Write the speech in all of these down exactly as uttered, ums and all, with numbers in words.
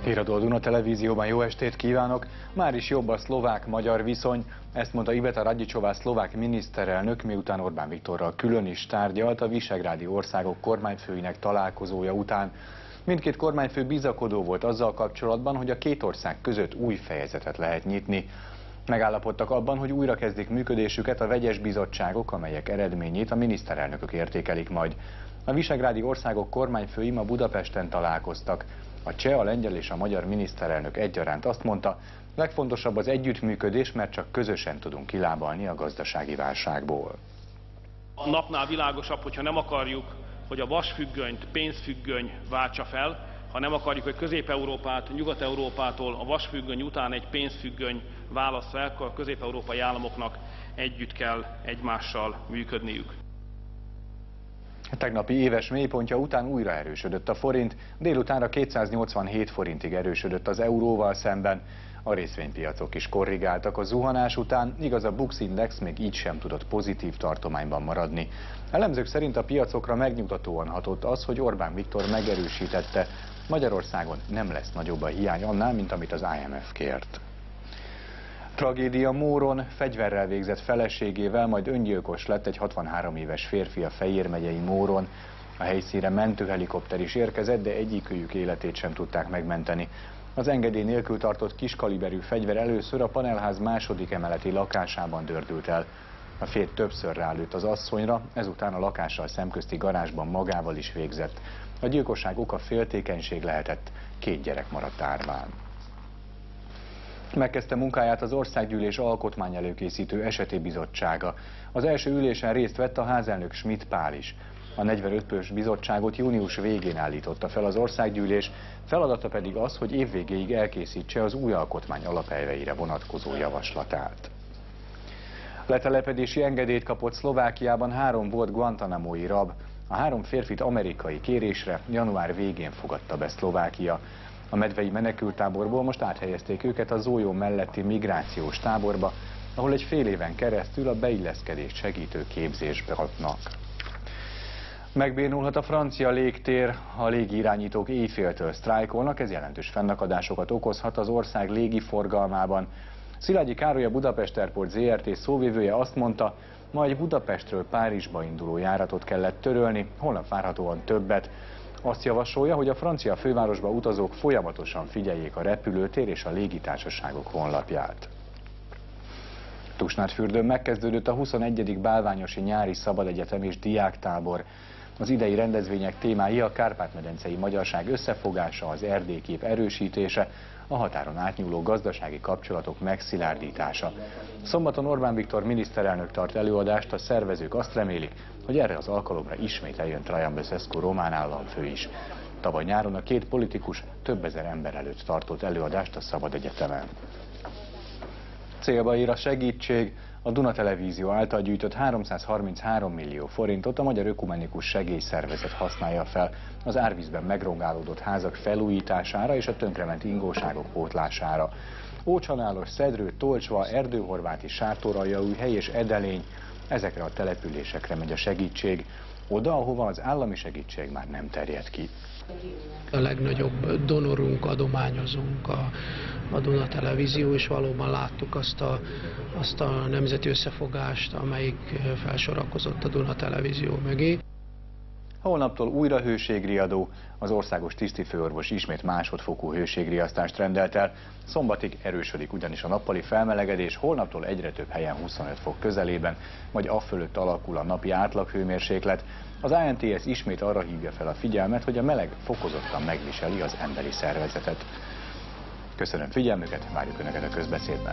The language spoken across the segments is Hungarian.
Híradó a Duna Televízióban, jó estét kívánok! Már is jobb a szlovák-magyar viszony, ezt mondta Iveta Radičová szlovák miniszterelnök, miután Orbán Viktorral külön is tárgyalt a visegrádi országok kormányfőinek találkozója után. Mindkét kormányfő bizakodó volt azzal kapcsolatban, hogy a két ország között új fejezetet lehet nyitni. Megállapodtak abban, hogy újra kezdik működésüket a vegyes bizottságok, amelyek eredményét a miniszterelnökök értékelik majd. A visegrádi országok kormányfői ma Budapesten találkoztak. A cseh, a lengyel és a magyar miniszterelnök egyaránt azt mondta, legfontosabb az együttműködés, mert csak közösen tudunk kilábalni a gazdasági válságból. A napnál világosabb, hogyha nem akarjuk, hogy a vasfüggönyt pénzfüggöny váltsa fel, ha nem akarjuk, hogy Közép-Európát, Nyugat-Európától a vasfüggöny után egy pénzfüggöny válasz fel, akkor a közép-európai államoknak együtt kell egymással működniük. A tegnapi éves mélypontja után újra erősödött a forint, délutánra kétszáznyolcvanhét forintig erősödött az euróval szemben. A részvénypiacok is korrigáltak a zuhanás után, igaz a Bux Index még így sem tudott pozitív tartományban maradni. Elemzők szerint a piacokra megnyugtatóan hatott az, hogy Orbán Viktor megerősítette, Magyarországon nem lesz nagyobb a hiány annál, mint amit az I M F kért. Tragédia Móron, fegyverrel végzett feleségével, majd öngyilkos lett egy hatvanhárom éves férfi a Fejér megyei Móron. A helyszínre mentőhelikopter is érkezett, de egyikőjük életét sem tudták megmenteni. Az engedély nélkül tartott kiskaliberű fegyver először a panelház második emeleti lakásában dördült el. A férj többször rálőtt az asszonyra, ezután a lakással szemközti garázsban magával is végzett. A gyilkosság oka féltékenység lehetett, két gyerek maradt árván. Megkezdte munkáját az Országgyűlés Alkotmányelőkészítő Eseti Bizottsága. Az első ülésen részt vett a házelnök Schmidt Pál is. A negyvenöt fős bizottságot június végén állította fel az Országgyűlés, feladata pedig az, hogy évvégéig elkészítse az új alkotmány alapelveire vonatkozó javaslatát. Letelepedési engedélyt kapott Szlovákiában három volt guantanamói rab. A három férfit amerikai kérésre január végén fogadta be Szlovákia. A medvei menekültáborból most áthelyezték őket a Zólyó melletti migrációs táborba, ahol egy fél éven keresztül a beilleszkedést segítő képzésbe adnak. Megbénulhat a francia légtér, a légirányítók éjféltől sztrájkolnak, ez jelentős fennakadásokat okozhat az ország légiforgalmában. Szilágyi Károly, a Budapest Airport Zé Er Té szóvivője azt mondta, ma egy Budapestről Párizsba induló járatot kellett törölni, holnap várhatóan többet. Azt javasolja, hogy a francia fővárosba utazók folyamatosan figyeljék a repülőtér és a légitársaságok honlapját. Tusnádfürdőn megkezdődött a huszonegyedik bálványosi nyári szabadegyetem és diáktábor. Az idei rendezvények témái a kárpát-medencei magyarság összefogása, az erdélykép erősítése, a határon átnyúló gazdasági kapcsolatok megszilárdítása. Szombaton Orbán Viktor miniszterelnök tart előadást, a szervezők azt remélik, hogy erre az alkalomra ismét eljön Traian Băsescu román államfő is. Tavaly nyáron a két politikus több ezer ember előtt tartott előadást a Szabadegyetemen. Célba ér a segítség, a Duna Televízió által gyűjtött háromszázharminchárom millió forintot a Magyar Ökumenikus Segélyszervezet használja fel az árvízben megrongálódott házak felújítására és a tönkrement ingóságok pótlására. Ócsanálos, Szedrő, Tolcsva, Erdőhorváti, Sártórajaújhely és Edelény, ezekre a településekre megy a segítség, oda, ahova az állami segítség már nem terjed ki. A legnagyobb donorunk, adományozunk a, a Duna Televízió, és valóban láttuk azt a, azt a nemzeti összefogást, amelyik felsorakozott a Duna Televízió mögé. Holnaptól újra hőségriadó, az országos tisztifőorvos ismét másodfokú hőségriasztást rendelt el. Szombatig erősödik ugyanis a nappali felmelegedés, holnaptól egyre több helyen huszonöt fok közelében, vagy afölött alakul a napi átlaghőmérséklet. Az á en té es ismét arra hívja fel a figyelmet, hogy a meleg fokozottan megviseli az emberi szervezetet. Köszönöm figyelmüket, várjuk Önöket a közbeszédben.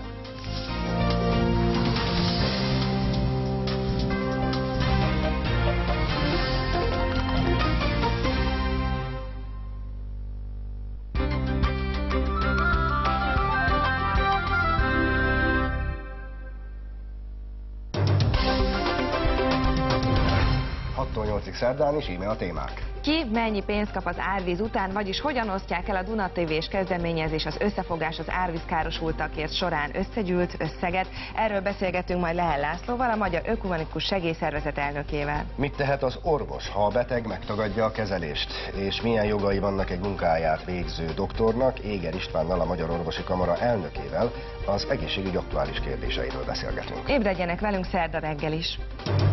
hattól nyolcig szerdán is íme a témák. Ki mennyi pénzt kap az árvíz után, vagyis hogyan osztják el a Duna té vés kezdeményezés az Összefogás az árvízkárosultakért során összegyűlt összeget. Erről beszélgetünk majd Lehel Lászlóval, a Magyar Ökumenikus Segélyszervezet elnökével. Mit tehet az orvos, ha a beteg megtagadja a kezelést? És milyen jogai vannak egy munkáját végző doktornak? Éger Istvánnal, a Magyar Orvosi Kamara elnökével az egészségügy aktuális kérdéseiről beszélgetünk. Ébredjenek velünk szerda reggel is!